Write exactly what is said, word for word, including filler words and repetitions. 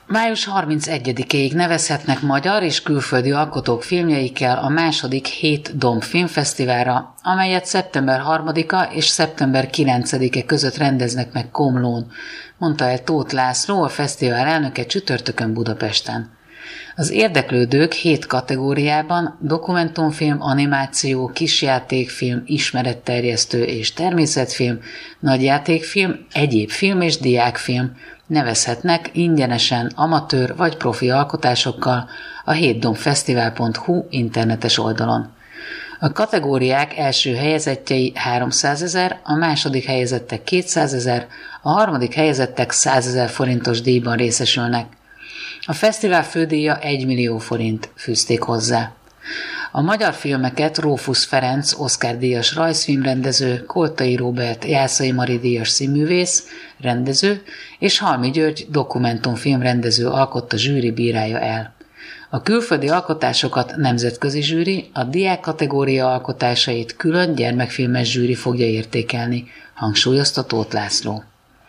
május harmincegyedikéig nevezhetnek magyar és külföldi alkotók filmjeikkel a második Hét Domb Filmfesztiválra, amelyet szeptember harmadika és szeptember kilencedike között rendeznek meg Komlón, mondta el Tóth László, a fesztivál elnöke csütörtökön Budapesten. Az érdeklődők hét kategóriában dokumentumfilm, animáció, kisjátékfilm, ismeretterjesztő és természetfilm, nagyjátékfilm, egyéb film és diákfilm nevezhetnek ingyenesen amatőr vagy profi alkotásokkal a hétdombfesztivál pont hu internetes oldalon. A kategóriák első helyezettjei háromszázezer, a második helyezettek kétszázezer, a harmadik helyezettek százezer forintos díjban részesülnek. A fesztivál fődíja egy millió forint, fűzték hozzá. A magyar filmeket Rófusz Ferenc, Oscar-díjas rajzfilmrendező, Koltai Róbert, Jászai Mari díjas színművész, rendező, és Halmi György dokumentumfilmrendező alkotta zsűri bírálja el. A külföldi alkotásokat nemzetközi zsűri, a diák kategória alkotásait külön gyermekfilmes zsűri fogja értékelni, hangsúlyozta Tóth László.